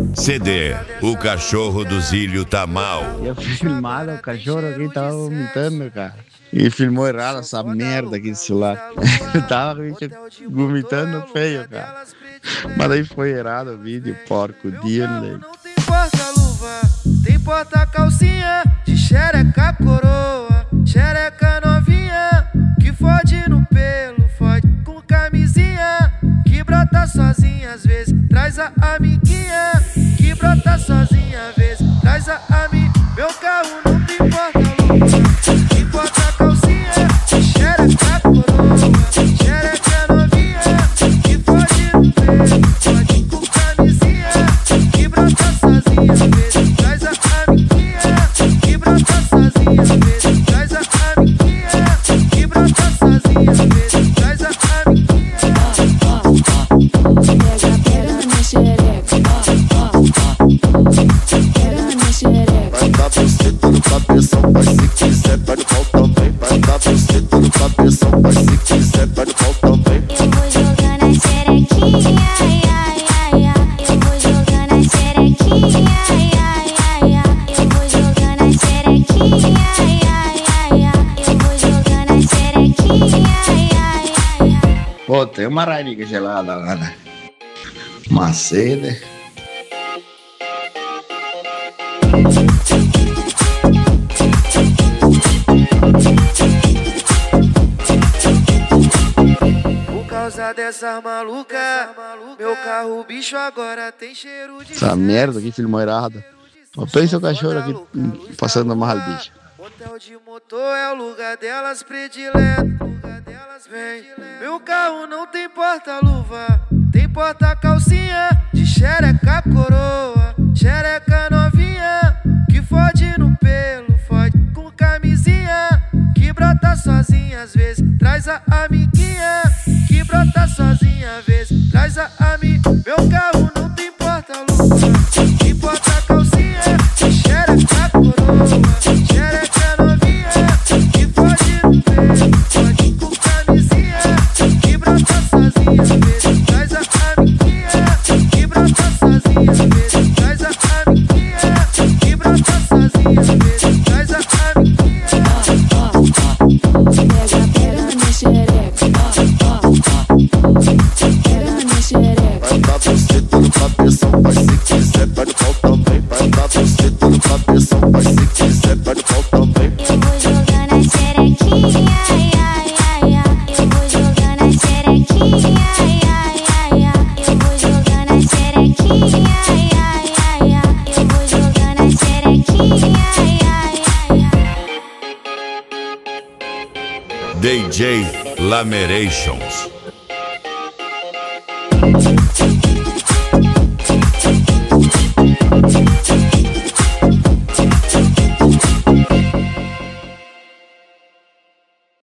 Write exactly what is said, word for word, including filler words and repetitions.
C D, o cachorro do Zílio tá mal. Eu filmado, o cachorro aqui tava vomitando, cara. E filmou errado essa merda aqui de celular. Eu tava vomitando feio, cara. Mas aí foi errado o vídeo, porco, dia, né? Não tem porta-luva, tem porta-calcinha, de xereca coroa, xereca novinha, que fode no pelo, fode com camisinha, que brota sozinha às vezes, traz a amiguinha, que brota sozinha às vezes, traz a ami. Meu carro não tem porta-luva, tem porta-calcinha, de xereca coroa, xereca novinha, que fode no pelo, fode com camisinha, que brota sozinha às vezes, traz a amiguinha, que brota sozinha às vezes, traz a amiguinha, que brota sozinha às vezes, traz a amiguinha. Pega, pega na minha xereca. Pega na minha xereca. Vai dar buceta no cabeção, mas se quiser vai no pau também. Vai dar buceta no cabeção, mas se quiser vai no pau também. Eu vou jogar na xerequinha, ai, ai, ai, ai. Eu vou jogar na xerequinha, ai, ai, ai, ai. Eu vou jogar na xerequinha, ai, ai, ai, ai. Eu vou jogar na xerequinha, ai, ai, ai, ai. Pô, tem uma raiva gelada lá, né? Uma sede. Por causa dessa maluca, meu carro bicho agora tem cheiro de Essa merda aqui filmou errado. Só pensa o cachorro aqui hum, passando mal, bicho. Hotel de motor é o lugar delas predileto. Lugar delas vem. Meu carro não tem porta-luva, tem porta-calcinha, de xereca coroa, xereca novinha, que fode no pelo, fode com camisinha, que brota sozinha às vezes, traz a amiguinha, que brota sozinha às vezes, traz a ami. Meu carro não tem porta-luva, tem porta-calcinha, de xereca coroa, xereca novinha, que fode no pelo, fode com camisinha, que brota sozinha às vezes, traz a amiguinha, que brota sozinha às vezes, traz a amiguinha, que brota sozinha às vezes, traz a amiguinha. Pega, pega na minha xereca. Pega na minha xereca. Vai dar buceta no cabeção, mas se quiser vai no pau também. Vai dar buceta no cabeção, mas se quiser vai no pau também. Eu vou jogar na xerequinha, ai, ai, ai, ai. Eu vou jogar na xerequinha, ai, ai, ai, ai. Eu vou jogar na xerequinha, ai, ai, ai, ai. Eu vou jogar na xerequinha, ai, ai, ai, ai. D J Lamerations. Pega,